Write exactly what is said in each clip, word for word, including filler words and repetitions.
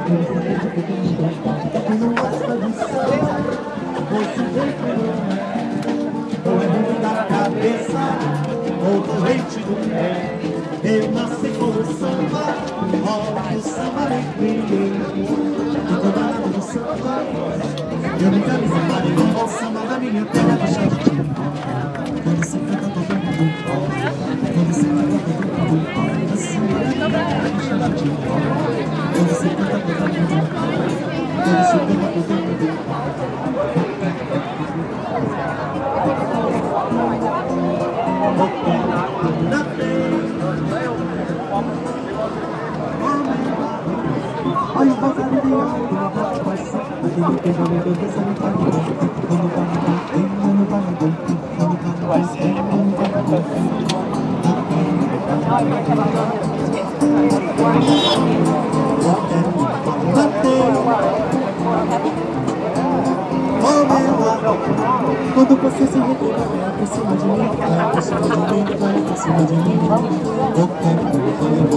Quem não gosta de samba, você vê que não é. Ou é ruim da cabeça, ou doente do pé. Eu nasci com o samba, ó, o samba me criou. E toda a do samba, eu nunca me separei. Ó, o samba da minha terra do Xaxim. Quando se canta todo mundo, quando se canta todo mundo, o samba da minha terra do Xaxim. Quando se canta todo mundo, quando se canta todo mundo. Olha o passarinho de alto, uma parte vai ser. Aquele que joga meu Deus, não tá no bom. Quando tá no bom, tem mano, tá no bom. Quando tá no bom, tem mano, tá no bom. Oh, meu amor, quando você se retira, vai por cima de mim, vai por cima de mim, vai por cima de mim. Eu quero que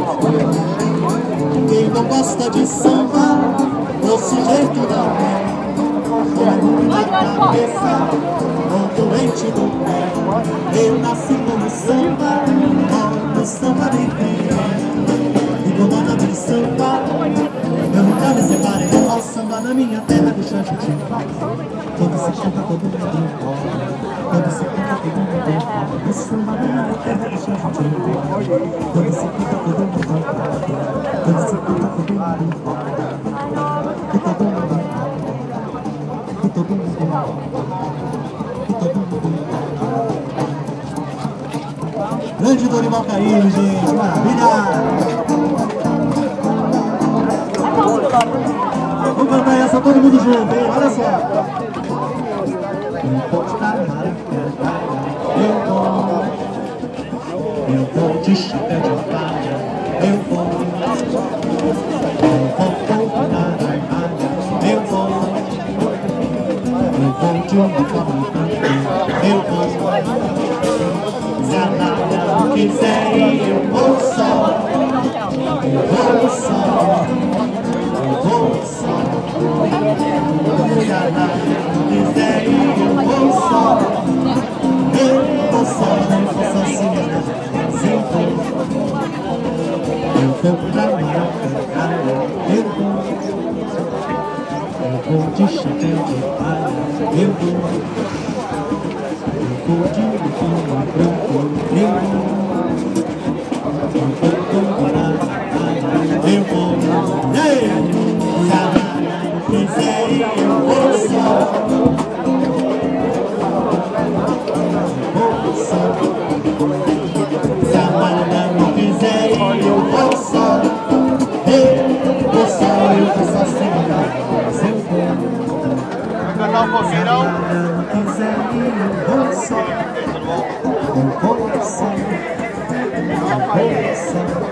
quem não gosta de samba, o sujeito não é. Ou é ruim da cabeça, ou doente do pé. Eu nasci no samba, ó, no samba de quem e com nada de samba, eu nunca me separei. Ó, o samba na minha terra do Xaxim. Quando se canta todo mundo, quando se canta todo mundo, o samba na minha terra do Xaxim. Quando se canta todo mundo, quando se canta todo mundo, que todo mundo, que todo mundo, que todo mundo. Grande Dorival Caymmi, gente, maravilha! Vamos cantar essa todo mundo junto, hein? Olha só! Eu vou te dar eu vou, eu vou de chapéu de palha, eu vou, eu vou comprar a armária, eu vou, eu vou de uniforme branco, eu vou, se a nada não quiser ir, eu vou só, eu vou só, eu vou só, se a nada não quiser ir, eu vou só, eu vou só, eu vou sozinha, sem vou, eu vou pra minha praia, eu vou, eu vou de chapéu de palha, eu vou, eu vou de uniforme branco, eu vou, eu vou comprar a praia, eu vou, ei, se a nada não quiser ir, eu vou só. Se a banda não quiser ir, eu vou só. Eu vou só, eu vou sozinha. Se eu vou, vai cantar um pouquinho, não? Se a banda não quiser ir, eu vou só. Eu vou só. Eu vou só.